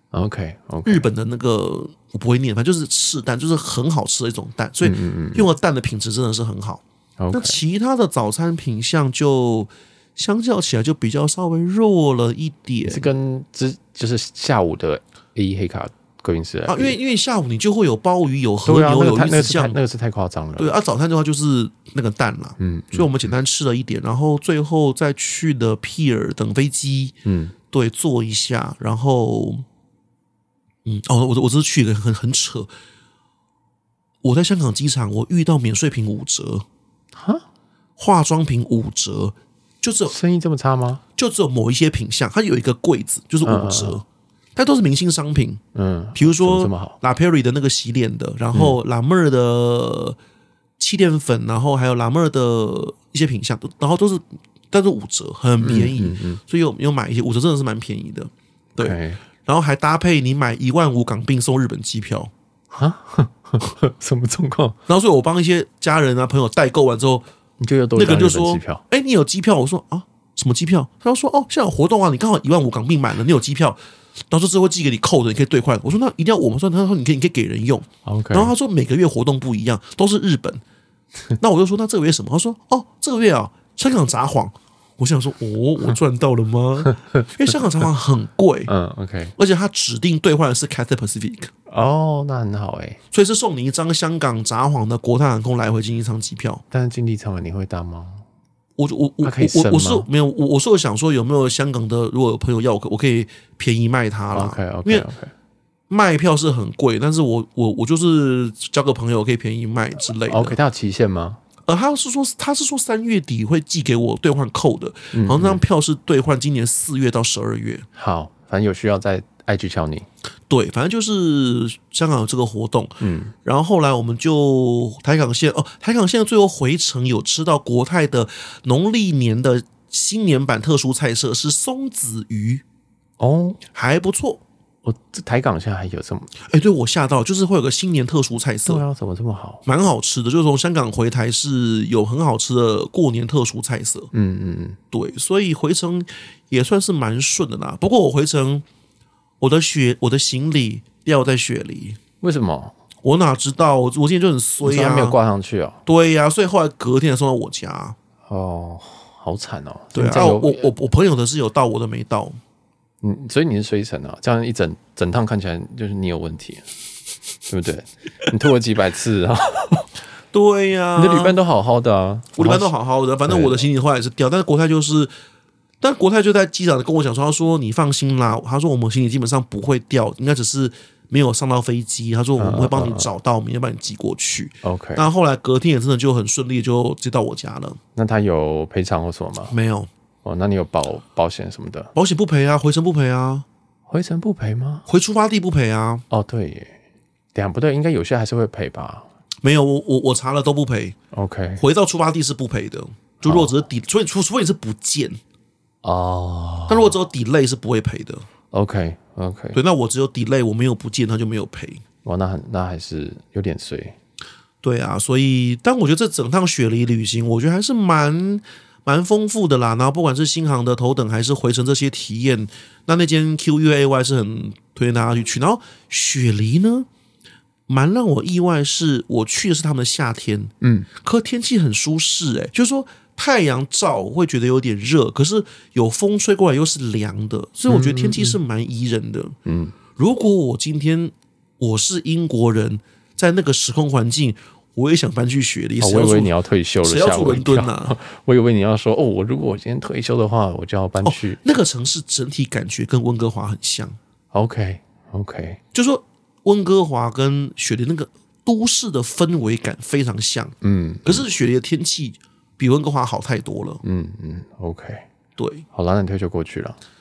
A: OK OK，
B: 日本的那个我不会念，反正就是赤蛋，就是很好吃的一种蛋，所以用的蛋的品质真的是很好。
A: 嗯嗯嗯
B: 那其他的早餐品项就相较起来就比较稍微弱了一点，
A: 是跟之就是下午的 A 一黑卡贵宾室
B: 啊，因为因为下午你就会有鲍鱼、有和
A: 对啊，
B: 牛、
A: 那个太那个
B: 有鱼子酱，
A: 是太那个是太夸张了。
B: 对啊，早餐的话就是那个蛋啦，
A: 嗯，
B: 所以我们简单吃了一点，然后最后再去的 Pier 等飞机，
A: 嗯，
B: 对，坐一下，然后，嗯，哦，我我这次去一个很很扯，我在香港机场我遇到免税品五折，
A: 哈，
B: 化妆品五折，就只有
A: 生意这么差吗？
B: 就只有某一些品项，它有一个柜子就是五折。
A: 嗯嗯嗯
B: 但都是明星商品，
A: 嗯，
B: 比如说
A: 怎么这么好？
B: 拉 Perry 的那个洗脸的，然后拉妹儿的气垫粉，然后还有拉妹儿的一些品项，然后都是但是五折，很便宜，
A: 嗯嗯嗯
B: 所以有有买一些五折真的是蛮便宜的，对。
A: OK
B: 然后还搭配你买一万五港币送日本机票，
A: 啊，什么状况？
B: 然后所以我帮一些家人啊朋友代购完之后，
A: 你就又多
B: 那个人就说
A: 一张日本机票，：“
B: 哎，你有机票？”我说：“啊，什么机票？”他就说：“哦，现在有活动啊，你刚好一万五港币买了，你有机票。”然后这次会寄给你扣的，你可以兑换。我说那一定要我们说，他说你可以，你可以给人用。
A: OK，
B: 然后他说每个月活动不一样，都是日本。那我就说那这个月什么？他说哦，这个月啊，香港札幌。我想说哦，我赚到了吗？因为香港札幌很贵，
A: 嗯 OK，
B: 而且他指定兑换的是 Cathay Pacific，
A: 哦，那很好哎。
B: 所以是送你一张香港札幌的国泰航空来回经济舱机票。
A: 但是经济舱你会搭吗？
B: 我我我
A: 它可以升吗
B: 我我是没有，我我是有想说有没有香港的，如果有朋友要我，我可以便宜卖他啦。
A: OK
B: 因
A: OK
B: 为
A: OK，
B: 卖票是很贵，但是我我我就是交个朋友可以便宜卖之类的。
A: OK，它有期限吗？
B: 呃，他是说他是说三月底会寄给我兑换扣的，
A: 嗯
B: 好像那张票是兑换今年四月到十二月。
A: 好，反正有需要再 I G 敲你。
B: 对，反正就是香港有这个活动，
A: 嗯，
B: 然后后来我们就台港线哦，台港线最后回程有吃到国泰的农历年的新年版特殊菜色是松子鱼，
A: 哦，
B: 还不错。
A: 我这台港现在还有这么
B: 哎，对我吓到，就是会有个新年特殊菜色，
A: 对啊，怎么这么好？
B: 蛮好吃的，就是从香港回台是有很好吃的过年特殊菜色。
A: 嗯嗯嗯，
B: 对，所以回程也算是蛮顺的啦。不过我回程，我的雪，我的行李掉在雪梨，
A: 为什么？
B: 我哪知道？我我今天就很
A: 你
B: 衰啊，
A: 说它没有挂上去哦？
B: 对呀、啊，所以后来隔天才送到我家。
A: 哦，好惨哦。
B: 对啊，
A: 这样有
B: 我我我朋友的是有到，我的没到。
A: 嗯，所以你是衰神啊？这样一整整趟看起来就是你有问题，对不对？你吐了几百次啊？
B: 对呀、
A: 你的旅伴都好好的啊，
B: 我旅伴都好好的，反正我的行李后来也是掉，但是国泰就是，但国泰就在机场跟我讲说，他说你放心啦，他说我们行李基本上不会掉，应该只是没有上到飞机，他说我们会帮你找到，明天帮你寄过去。
A: OK，
B: 那后来隔天也真的就很顺利，就接到我家了。
A: 那他有赔偿或什么吗？
B: 没有
A: 哦，那你有保保险什么的？
B: 保险不赔啊，回程不赔啊，
A: 回程不赔吗？
B: 回出发地不赔啊。
A: 哦，对耶，等一下不对，应该有些还是会赔吧
B: 没有，我我我查了都不赔，
A: ？OK，
B: 回到出发地是不赔的。就如果只是抵，所以除除非你是不见，
A: 哦
B: 但如果只有 delay 是不会赔的。
A: ，OK OK，
B: 对，那我只有 delay，我没有不见，他就没有赔。
A: 哇，那很那还是有点衰。
B: 对啊，所以但我觉得这整趟雪梨旅行，我觉得还是蛮蛮丰富的啦。然后不管是新航的头等还是回程这些体验，那那间 Q U A Y 是很推荐大家去去。然后雪梨呢，蛮让我意外是，我去的是他们的夏天，
A: 嗯，
B: 可天气很舒适、欸，就是说太阳照我会觉得有点热，可是有风吹过来又是凉的，所以我觉得天气是蛮宜人的。
A: 嗯，
B: 如果我今天我是英国人，在那个时空环境，我也想搬去雪梨。
A: 哦，
B: 谁要住
A: 我以为你要退休了，
B: 谁要住伦
A: 吓我一跳
B: 敦啊？
A: 我以为你要说哦，我如果我今天退休的话，我就要搬去。
B: 那个城市整体感觉跟温哥华很像，
A: OK OK，
B: 就说温哥华跟雪梨那个都市的氛围感非常像，
A: 嗯
B: 可是雪梨的天气比温哥华好太多了。
A: 嗯嗯，OK，
B: 对，
A: 好了，那你退休过去了。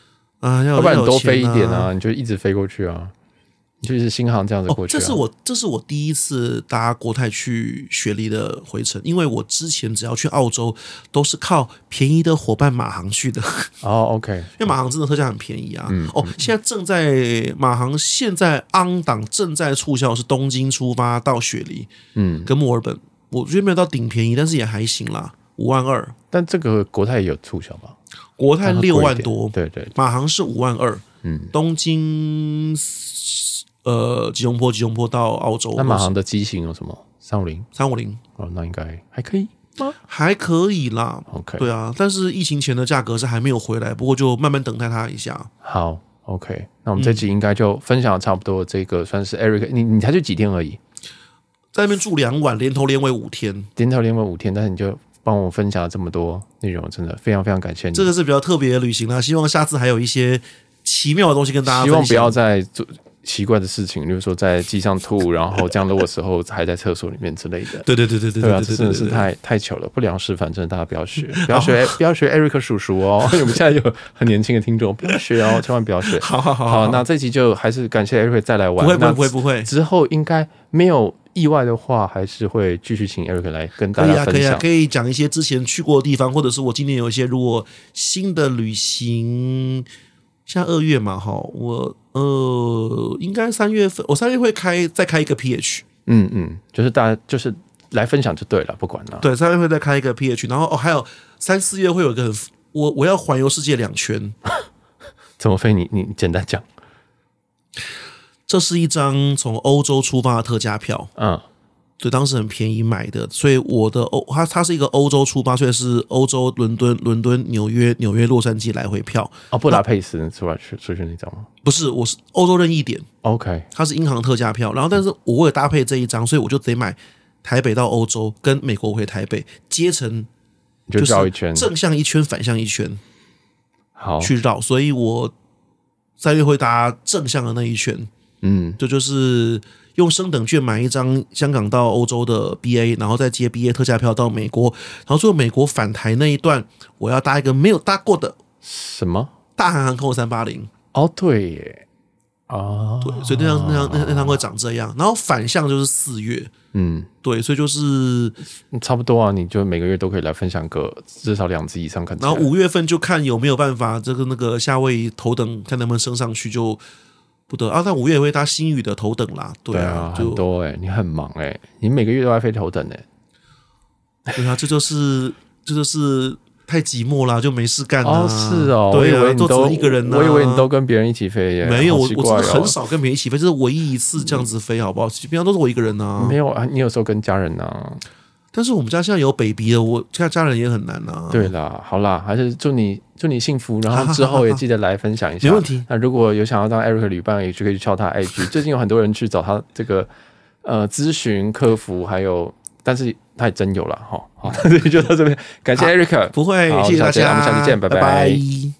B: 啊，要
A: 要不然你多飞一点
B: 啊。
A: 啊，你就一直飞过去啊，你就是新航这样子过去、啊
B: 哦。这是我这是我第一次搭国泰去雪梨的回程，因为我之前只要去澳洲都是靠便宜的伙伴马航去的。
A: 哦 ，OK，
B: 因为马航真的特价很便宜啊。
A: 嗯、
B: 哦，现在正在马航现在 on 档正在促销，是东京出发到雪梨，
A: 嗯，
B: 跟墨尔本，我觉得没有到顶便宜，但是也还行啦，五万二。
A: 但这个国泰也有促销吧？
B: 国泰六万多，
A: 对对，
B: 马航是五万二。
A: 嗯，
B: 东京呃吉隆坡，吉隆坡到澳洲，
A: 那马航的机型有什么？三五零、
B: 三五零
A: 哦，那应该还可以吗？
B: 还可以啦。
A: OK，
B: 对啊，但是疫情前的价格是还没有回来，不过就慢慢等待它一下。
A: 好 ，OK， 那我们这集应该就分享的差不多。这个算是 Eric， 你你才去几天而已，
B: 在那边住两晚，连头连尾五天，
A: 连头连尾五天，但是你就帮我分享了这么多内容，真的非常非常感谢你。
B: 这个是比较特别的旅行啦，希望下次还有一些奇妙的东西跟大家分享。
A: 希望不要再做奇怪的事情，例如说在机上吐，然后降落的时候还在厕所里面之类的。
B: 对对对对对
A: 对啊，这真的是太太糗了，不良示范，真的大家不要学，不要学，不要学 Eric 叔叔哦。我们现在有很年轻的听众，不要学哦，千万不要学。
B: 好好好
A: 好，那这集就还是感谢 Eric 再来玩。
B: 不会不会不会不会，
A: 之后应该没有意外的话，还是会继续请 Eric 来跟大家分享。
B: 可以啊，可以啊，可以讲一些之前去过的地方，或者是我今年有一些如果新的旅行。现在二月嘛，哈，我呃，应该三月份，我三月会开再开一个 P H，
A: 嗯嗯，就是大家就是来分享就对了，不管了。
B: 对，三月会再开一个 P H， 然后哦，还有三四月会有一个很，我我要环游世界两圈，
A: 怎么飞你？你简单讲。
B: 这是一张从欧洲出发的特价票，
A: 嗯。
B: 对，当时很便宜买的，所以我的欧，它它是一个欧洲出发，所以是欧洲伦敦、伦敦、纽约、纽约、洛杉矶来回票。
A: 哦，布达佩斯出来去出去那张吗？
B: 不是，我是欧洲任意点。
A: OK，
B: 它是银行特价票，然后但是我为了搭配这一张，所以我就得买台北到欧洲跟美国回台北，接成
A: 就绕一圈，
B: 正向一圈，反向一圈，
A: 好
B: 去绕。所以我三月会搭正向的那一圈，
A: 嗯，
B: 这就是用升等券买一张香港到欧洲的 B A， 然后再接 B A 特价票到美国，然后最后美国返台那一段，我要搭一个没有搭过的
A: 什么
B: 大韩航空三八零。
A: 哦，对耶，哦，
B: 对，所以那张那张那那张会长这样，然后反向就是四月，
A: 嗯，
B: 对，所以就是
A: 差不多啊，你就每个月都可以来分享个至少两次以上，看起来。
B: 然后五月份就看有没有办法，这个那个夏威夷头等看能不能升上去就不得啊。但五月也会搭新宇的头等啦，对啊，
A: 对啊，
B: 就
A: 很多哎、欸，你很忙哎、欸，你每个月都在飞头等哎、
B: 欸，对啊，这就是这就是太寂寞啦，就没事干啊。
A: 哦，是哦，
B: 对啊，
A: 我以为你都
B: 都只一个人、啊，
A: 我以为你都跟别人一起飞耶，
B: 没有，我我
A: 好奇怪哦
B: 真的很少跟别人一起飞，这是唯一一次这样子飞，好不好？平常都是我一个人啊。
A: 没有啊，你有时候跟家人啊。
B: 但是我们家现在有 baby 了，我现在家人也很难啊。
A: 对啦，好啦，还是祝你祝你幸福，然后之后也记得来分享一下，
B: 没问题。
A: 那如果有想要当 Eric 旅伴，也就可以去敲他 I G。最近有很多人去找他这个呃咨询客服，还有，但是他也真有了哈。好，那就到这边，感谢 Eric，
B: 不会，
A: 好
B: 谢谢大家，
A: 我们下期见，拜
B: 拜拜。